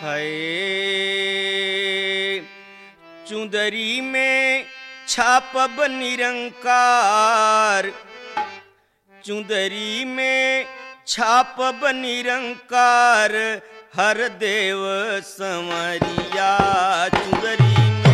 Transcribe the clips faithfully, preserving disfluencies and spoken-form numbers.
है चुंदरी में छापब निरंकार, चुंदरी में छापब निरंकार, हर देव संवरिया चुंदरी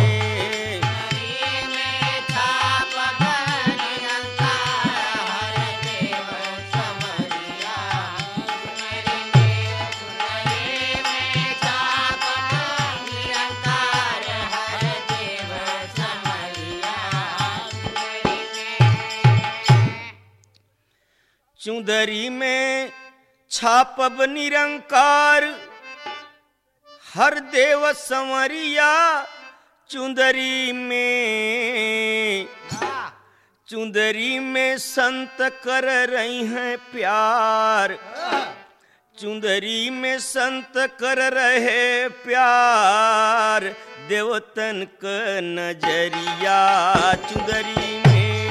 चुंदरी में छापब निरंकार, हर देव संवरिया चुंदरी में, चुंदरी में संत कर रही हैं प्यार, चुंदरी में संत कर रहे प्यार, देवतन का नजरिया चुंदरी में।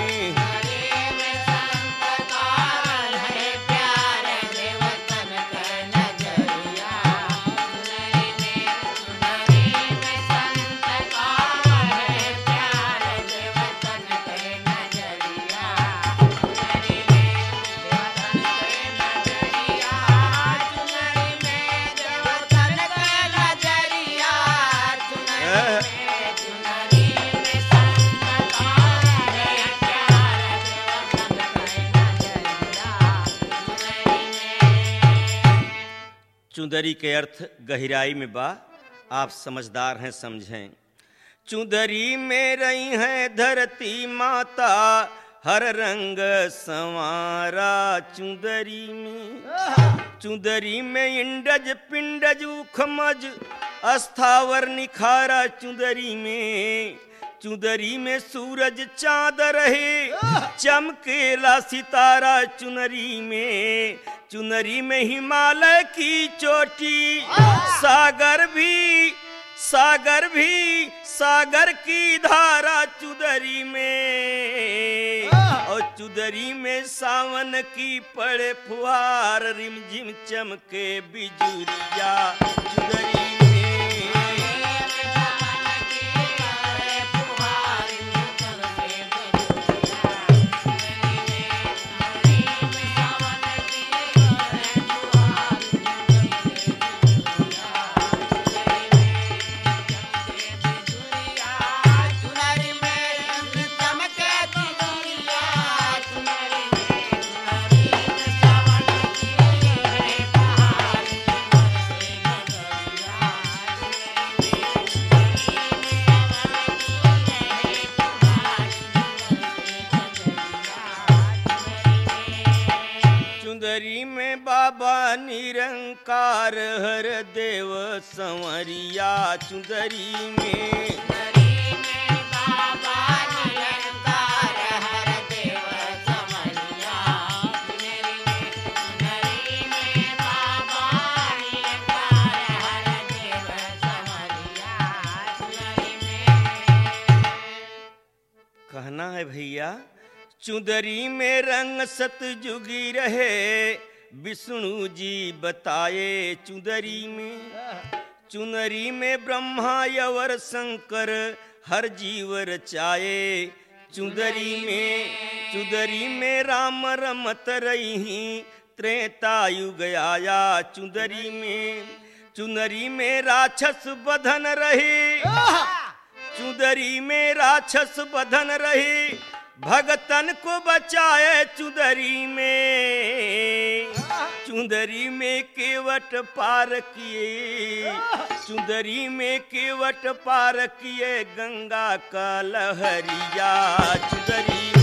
चुंदरी के अर्थ गहराई में बा, आप समझदार हैं समझें। चुंदरी में रही है धरती माता, हर रंग संवारा चुंदरी में, चुंदरी में इंडज पिंडज उखमज अस्थावर निखारा चुंदरी में, चुंदरी में सूरज चांद रहे चमकेला सितारा चुनरी में, चुनरी में हिमालय की चोटी, सागर भी सागर भी सागर की धारा चुदरी में, और चुदरी में सावन की पड़े फुहार, रिमझिम चमके बिजुरिया चुदरी में। चुंदरी में बाबा निरंकार, हर देव संवरिया चुंदरी में, चुंदरी में बाबा निरंकार, हर देव संवरिया चुंदरी में, चुंदरी में बाबा निरंकार, हर देव संवरिया चुंदरी में। कहना है भैया चुंदरी में रंग सतजुगी रहे, विष्णु जी बताए चुंदरी में, चुनरी में ब्रह्मा यवर शंकर हर जीव रचाए चुंदरी में, चुंदरी में राम रमत रही त्रेता युग आया चुंदरी में, चुनरी में राक्षस बधन रहे, चुंदरी में राक्षस बधन रहे, भगतन को बचाए चुंदरी में, चुंदरी में केवट पार किए, चुंदरी में केवट पार किए गंगा का लहरिया चुंदरी में।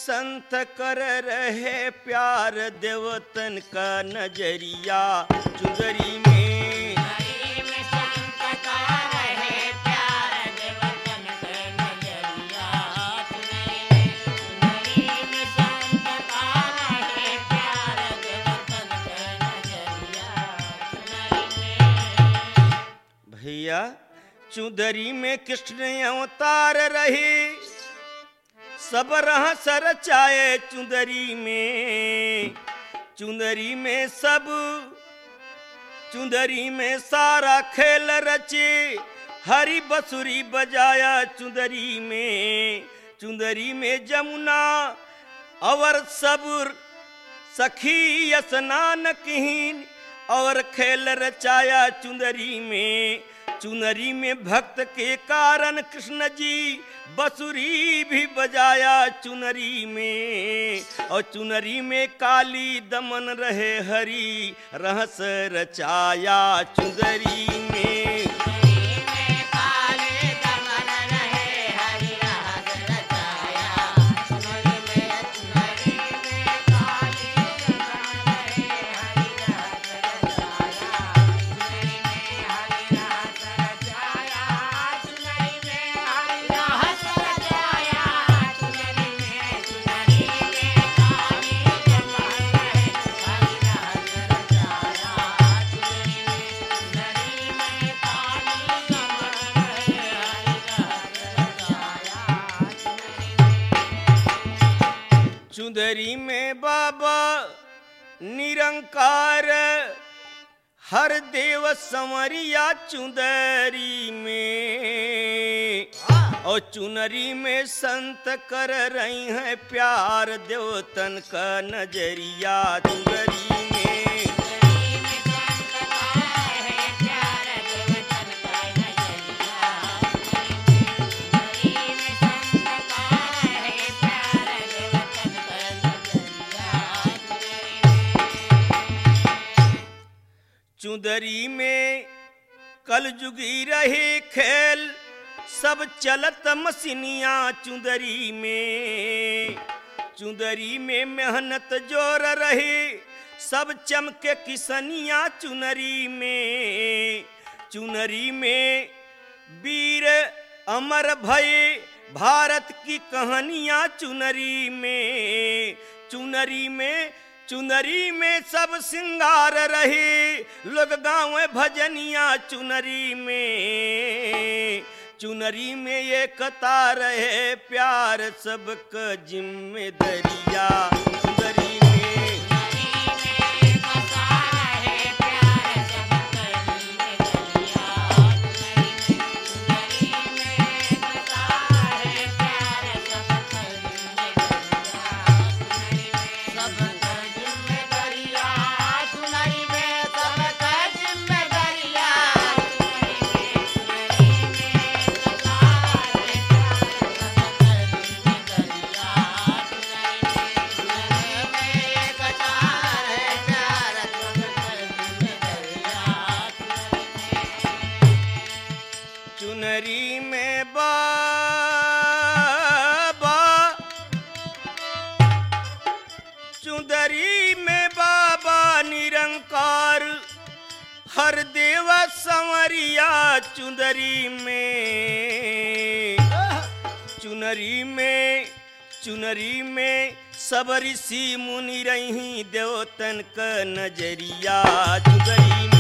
संत कर रहे प्यार देवतन का नजरिया चुंदरी में चुनरी में संत का रहे प्यार देवतन के नजरिया चुनरी में चुनरी में संत का रहे प्यार देवतन के नजरिया चुनरी में। भैया चुंदरी में कृष्ण अवतार रहे सब रहस रचाए चुंदरी में चुंदरी में सब चुंदरी में सारा खेल रचे हरी बसुरी बजाया चुंदरी में चुंदरी में जमुना और सब सखी स्नान कीन और खेल रचाया चुंदरी में चुनरी में भक्त के कारण कृष्ण जी बसुरी भी बजाया चुनरी में और चुनरी में काली दमन रहे हरी रहस रचाया चुंदरी में चुनरी में काले दमन रहे हरि रहस रचाया चुनरी में चुनरी में काले दमन रहे हरि रहस रचाया चुनरी में हरि रहस रचाया चुनरी में हरि रहस रचाया चुनरी में चुनरी में काले दमन रहे हरि रहस रचाया चुनरी में चुनरी में काले दमन रहे हरि रहस रचाया चुनरी में। चुंदरी में बाबा निरंकार हर देव संवरिया चुंदरी में और चुनरी में संत कर रही हैं प्यार देवतन का नजरिया चुंदरी में चुनरी में संत का है प्यार देवतन का नजरिया चुनरी में संत का है प्यार देवतन का नजरिया चुंदरी में कल जुगी रहे खेल सब चलत मसीनिया चुंदरी में चुंदरी में मेहनत जोर रहे सब चमके किसनिया चुनरी में चुनरी में वीर अमर भये भारत की कहानियां चुनरी में चुनरी में चुनरी में सब सिंगार रहे लोग गाँव भजनिया चुनरी में चुनरी में एकता रहे प्यार सबका जिम्मेदरिया चुनरी में चुनरी में बाबा चुंदरी में बाबा निरंकार हर देव संवरिया चुंदरी में चुनरी में चुनरी में सब ऋषि मुनि रही देवतन का नजरिया चुनरी में